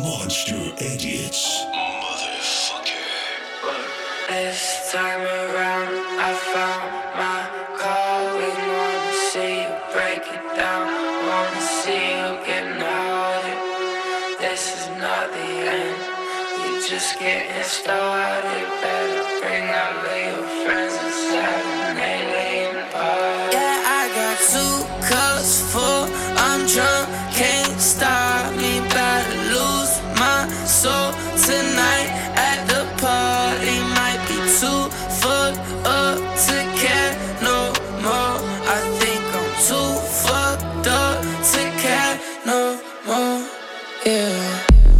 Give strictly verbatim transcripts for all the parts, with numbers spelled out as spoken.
Monster Idiots. Motherfucker. This time around, I found my calling. Wanna see you break it down. Wanna see you get naughty. This is not the end. You just getting started. Better bring out your friends and have an alien party. Yeah, I got two cups full. I'm drunk, can't stop me. Better lose my soul tonight at the party. Might be too fucked up to care no more. I think I'm too fucked up to care no more. Yeah.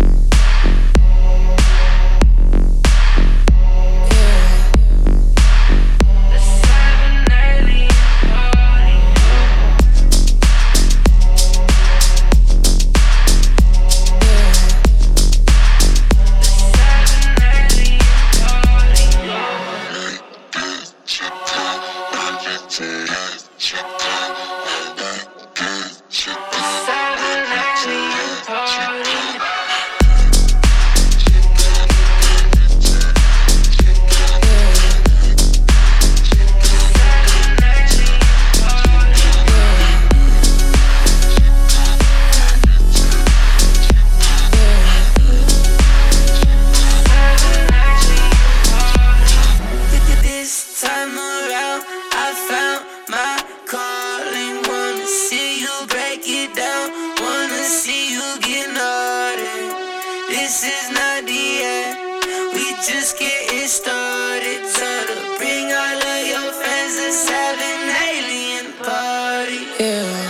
This is not the end. We just getting started. Try to bring all of your friends. Let's have an alien party. Yeah.